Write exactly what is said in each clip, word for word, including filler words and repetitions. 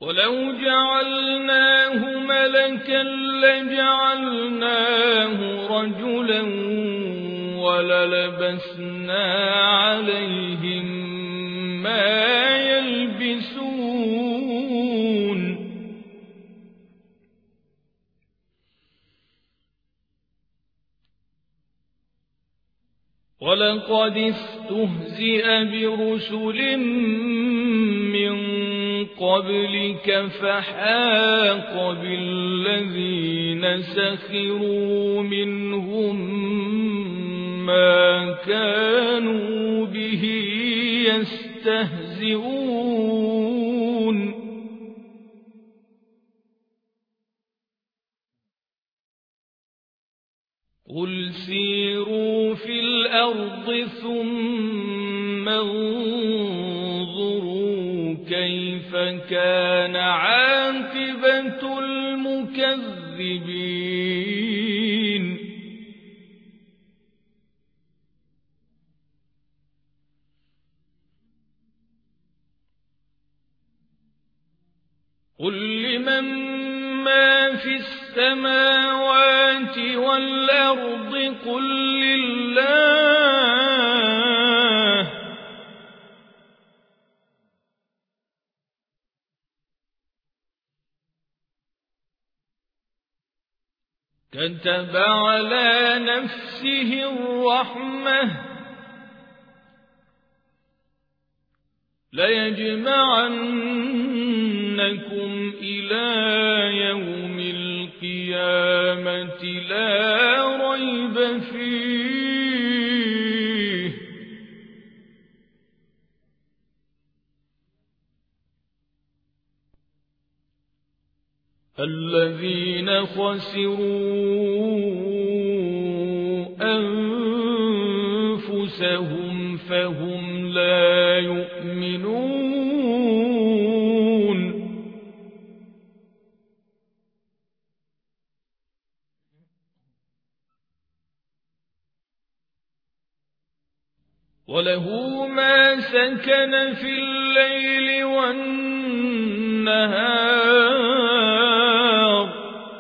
ولو جعلناه ملكا لجعلناه رجلا وللبسنا عليهم ما يلبسون ولقد استهزئ برسل من قبلك فحاق بالذين سخروا منهم ما كانوا به يستهزئون قل سيروا في الأرض ثم انظروا كيف كان عاقبة المكذبين قل لمن ما في السماوات والأرض قل لله كتب على نفسه الرحمة ليجمعنكم إلى يوم القيامة لا ريب فيه الذين خسروا أنفسهم فهم لا يؤمنون وله ما سكن في الليل والنهار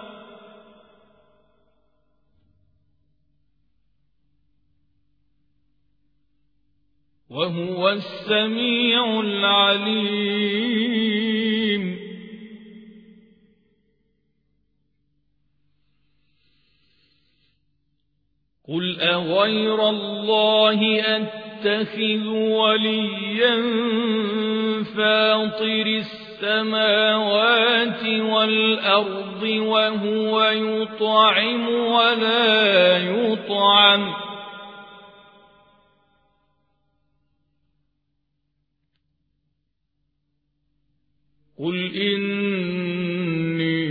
وهو السميع العليم قل أغير الله أتخذ وليا فاطر السماوات والأرض وهو يطعم ولا يطعم قل إني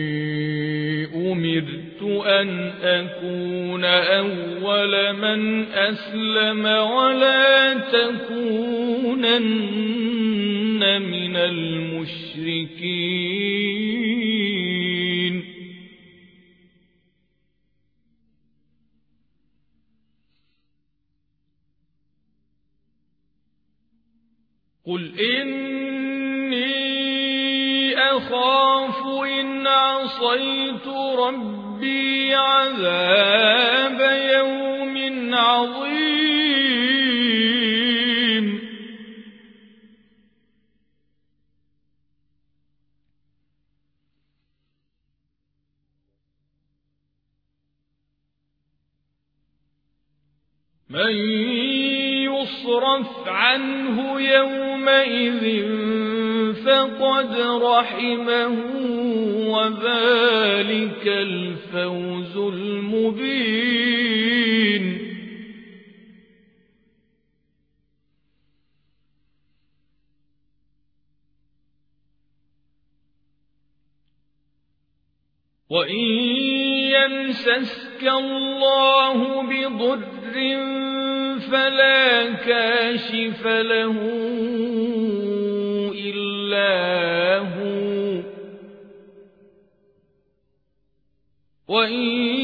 أمرت أن أكون أول من أسلم ولا تكونن من المشركين قل إني أخاف إن عصيت ربي عذاب يوم عظيم من يصرف عنه يومئذ فقد رحمه وذلك الفوز المبين وإن يمسسك الله بضر فلا كاشف له إلا هو وإن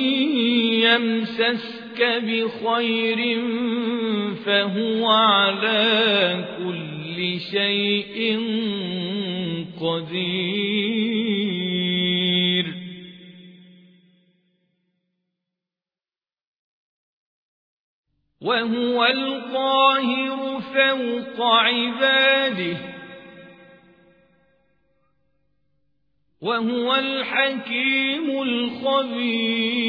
يمسسك بخير فهو على كل شيء قدير وهو القاهر فوق عباده وهو الحكيم الخبير